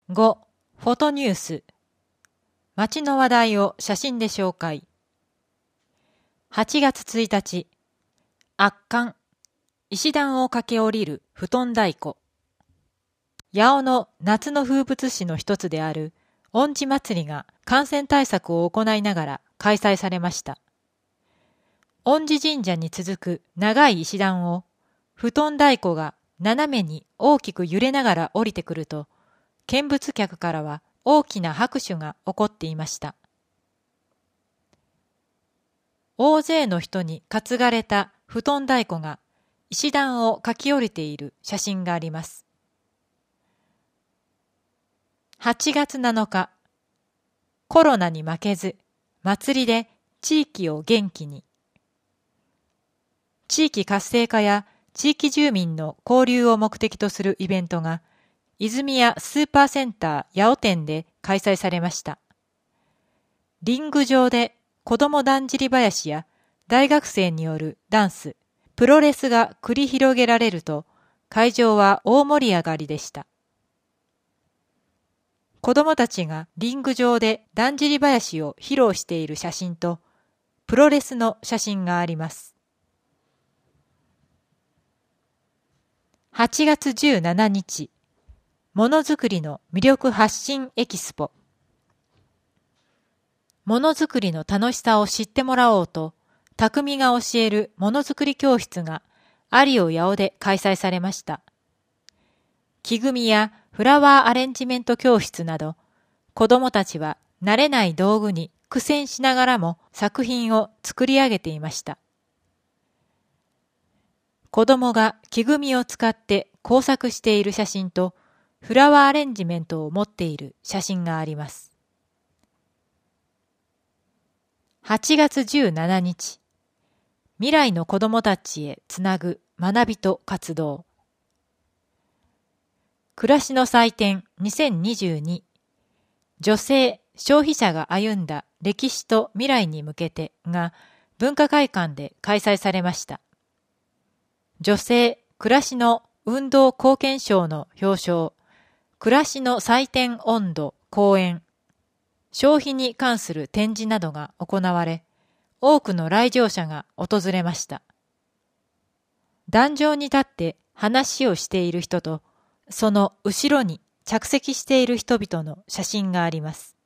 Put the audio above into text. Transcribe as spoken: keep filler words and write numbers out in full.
ご. フォトニュース。街の話題を写真で紹介。はちがつついたち、圧巻。石段を駆け下りる布団太鼓。八尾の夏の風物詩の一つである恩智祭りが感染対策を行いながら開催されました。恩智神社に続く長い石段を布団太鼓が斜めに大きく揺れながら降りてくると、見物客からは大きな拍手が起こっていました。大勢の人に担がれた布団太鼓が石段を駆け下りている写真があります。はちがつなのか、コロナに負けず、祭りで地域を元気に。地域活性化や地域住民の交流を目的とするイベントが、泉谷スーパーセンター八尾店で開催されました。リング上で子どもだんじり囃子や大学生によるダンス、プロレスが繰り広げられると、会場は大盛り上がりでした。子どもたちがリング上でだんじり囃子を披露している写真と、プロレスの写真があります。はちがつじゅうしちにち、ものづくりの魅力発信エキスポ。ものづくりの楽しさを知ってもらおうと、匠が教えるものづくり教室が有尾八尾で開催されました。木組みやフラワーアレンジメント教室など、子どもたちは慣れない道具に苦戦しながらも作品を作り上げていました。子どもが木組みを使って工作している写真と、フラワーアレンジメントを持っている写真があります。はちがつじゅうしちにち、未来の子どもたちへつなぐ学びと活動。暮らしの祭典にせんにじゅうに、女性消費者が歩んだ歴史と未来に向けてが文化会館で開催されました。女性暮らしの運動貢献賞の表彰、暮らしの祭典温度講演、消費に関する展示などが行われ、多くの来場者が訪れました。壇上に立って話をしている人と、その後ろに着席している人々の写真があります。